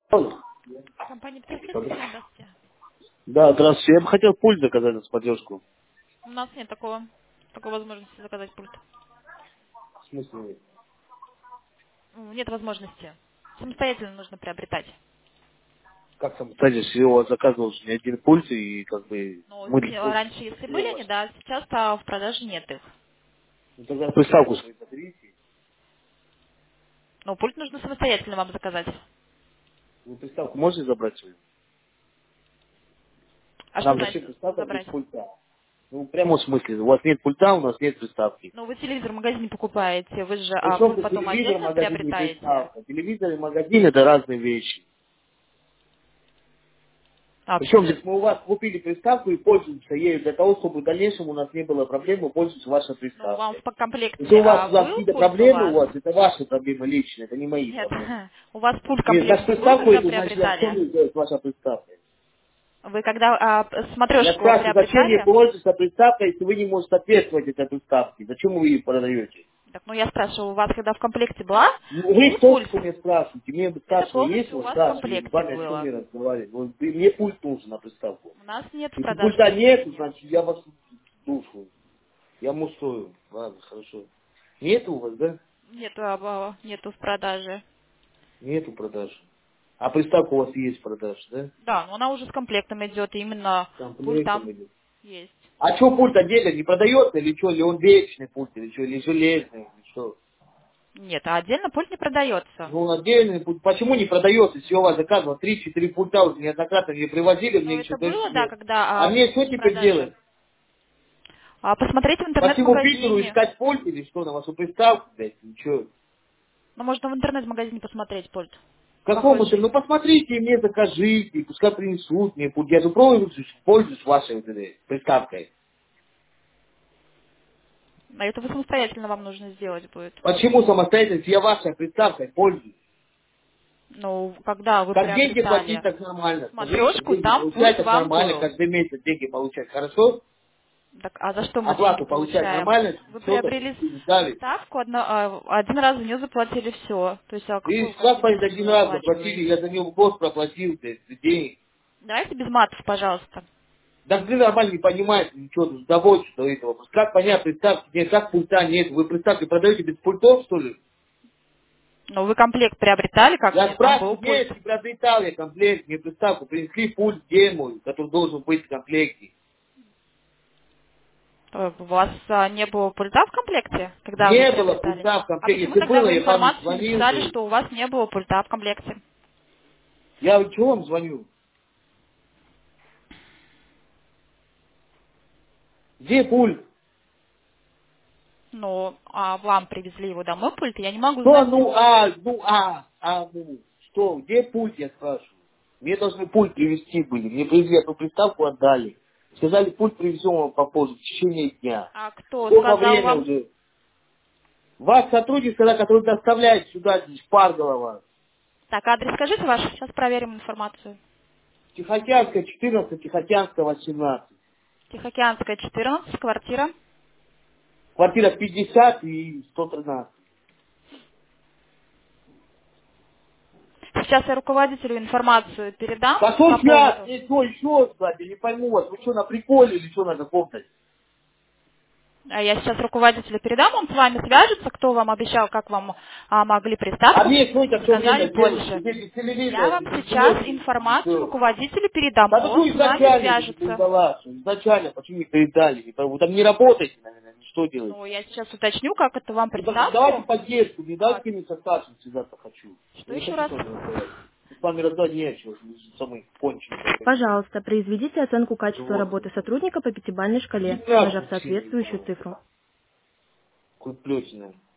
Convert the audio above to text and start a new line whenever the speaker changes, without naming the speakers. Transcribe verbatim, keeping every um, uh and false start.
Алло.
Компания Петерсвет, Татьяна, здравствуйте.
Да, здравствуйте. Я бы хотел пульт заказать с поддержку.
У нас нет такого, такой возможности заказать пульт.
В смысле?
Ну, нет возможности. Самостоятельно нужно приобретать.
Как там? Кстати, если у вас заказывал не один пульт, и как бы
Но
мы...
с- раньше, если были они, да, сейчас-то в продаже нет их.
Ну, тогда приставку свою заберите.
Но пульт нужно самостоятельно вам заказать.
Вы приставку можете забрать свою?
А что
Нам зачем
значит
приставка без
забрать?
пульта? Ну, в прямом смысле. У вас нет пульта, у нас нет приставки.
Ну, вы телевизор в магазине покупаете, вы же а, пульт
Причем тут
потом
телевизор,
отдельно
магазин и
приобретаете.
приставка. Телевизор и магазин — это разные вещи.
А
Причем
почему?
здесь мы у вас купили приставку и пользуемся ею для того, чтобы в дальнейшем у нас не было проблем, мы пользуемся вашей
Ну, вам
приставкой.
в
Если
комплекте
у вас
а,
туда
был
какие-то
пульт у
проблемы у
вас?
вас, это ваши проблемы личные, это не мои
Нет,
проблемы.
у вас пульт в
Нет, значит,
комплекте был,
приставку
когда
эту, значит, я что
приобретали?
мне делать ваша приставка?
Вы когда а,
Я
смотрешку
спрашиваю, зачем мне
приобретали?
пользоваться приставкой, если вы не можете соответствовать этой приставке? Зачем вы ее продаете?
Так, ну я спрашиваю, у вас когда в комплекте была,
Ну, вы
был
только
пульт?
что мне спрашиваете, мне бы
Это
спрашивали, есть у
полностью у
вас
вас в
спрашивали, с
комплекте
вами о чем
было.
мне разговаривать? Вот, вы- мне пульт нужен на приставку.
У нас нет в
Если
продаже
пульта
таких,
нет,
нет.
значит, я вас слушаю. Я мусою. Ладно, хорошо. Нету у вас, да?
Нету, а, а, нету в продаже.
Нету продаж. А приставка у вас есть в продаже, да?
Да, но она уже с комплектом идет, и именно пульт
Комплектом
там
идет.
есть.
А что пульт отдельно не продается, или что, или он вечный пульт, или что, или железный, или что?
Нет, а отдельно пульт не продается.
Ну, он отдельный пульт. Почему не продается, если я у вас заказывал три-четыре пульта, уже неоднократно мне привозили,
Но
мне еще
это
дальше
было, да,
нет.
когда
А
а,
мне что
в
теперь
продаже.
делать?
А посмотрите в
По всему Питеру
интернет-магазине.
искать пульт или что, на вашу приставку, блядь, или что?
Ну, можно в интернет-магазине посмотреть пульт.
Какому ты?
Похожий.
Ну посмотрите, и мне закажите, пускай принесут мне пульт. Я же пользуюсь, пользуюсь вашей вот этой приставкой.
А это вы самостоятельно вам нужно сделать будет.
Почему самостоятельно, если я вашей приставкой пользуюсь?
Ну, когда вы
Как деньги платить,
приобретали
так нормально. Скажите, как
смотрешку,
деньги
там пульт
получать, так
вам
нормально.
был.
Каждый месяц деньги получать. Хорошо?
Так, а за что мы деньги
Оплату получать
получаем?
нормально.
Вы
Все так
приобрели
дали.
ставку, одно- а, один раз за нее заплатили все. То есть, а
И
какую
как
каждый
понять,
месяц
один
вы
раз заплатили, я
оплачиваете?
за него год проплатил, блядь, денег.
Давайте без матов, пожалуйста.
Да ты нормально не понимаете, ничего, доводишь до этого. Как понять, представьте, нет, как пульта нет. Вы представьте, продаете без пультов, что ли?
Ну, вы комплект приобретали, как
Я
нет, там был
спрашиваю,
пульт.
есть, приобретал я комплект, мне приставку, принесли пульт демо, который должен быть в комплекте.
Э, У вас а, не было пульта в комплекте, когда вы
Не было
приобретали?
пульта в
А
комплекте.
почему
Если
тогда
было,
вы
я бы вам
информацию не
звонил
написали,
бы.
что у вас не было пульта в комплекте?
Я чего вам звоню? Где пульт?
Ну, а вам привезли его домой пульт, я не могу
Что,
знать.
ну, а, ну, а, а, ну, что, где пульт, я спрашиваю? Мне должны пульт привезти были. Мне привезли эту приставку, отдали. Сказали, пульт привезем вам попозже, в течение дня.
А кто
Сколько
сказал
время
вам?
уже? Вас сотрудник, когда, который доставляет сюда, здесь, Парголова.
Так, адрес скажите ваш, сейчас проверим информацию.
Тихоокеанская, четырнадцать, Тихоокеанская, восемнадцать.
Тихоокеанская, четырнадцать, квартира.
Квартира пятьдесят и сто тринадцать.
Сейчас я руководителю информацию передам
Какой
по
связь?
поводу.
Есть что еще, кстати, не пойму вас. Вы что, на приколе или что надо помнить?
А Я сейчас руководителю передам, он с вами свяжется, кто вам обещал, как вам а, могли
А
приставку
мне что это все
заказали
время делать?
позже.
Здесь
Я
телевизор,
вам сейчас
интернет есть, и
информацию
все.
руководителю передам,
Да
он
почему
с вами
изначально не
свяжется.
передала? Что изначально, почему не передали? Не пойму. Вы там не работаете, наверное, ну что делаете?
Ну, я сейчас уточню, как это вам
Ну так давайте
приставку.
поддержку, не
А,
дайте мне со старшим связаться хочу.
что
Я не
еще
хочу
раз?
с вами разговаривать. С вами разговаривать не о чем, вы самый конченый какой-то.
Пожалуйста, произведите оценку качества работы
Животный.
сотрудника по пятибалльной
Иди
шкале,
нахуй,
нажав
сильный,
соответствующую цифру.
какой плетина.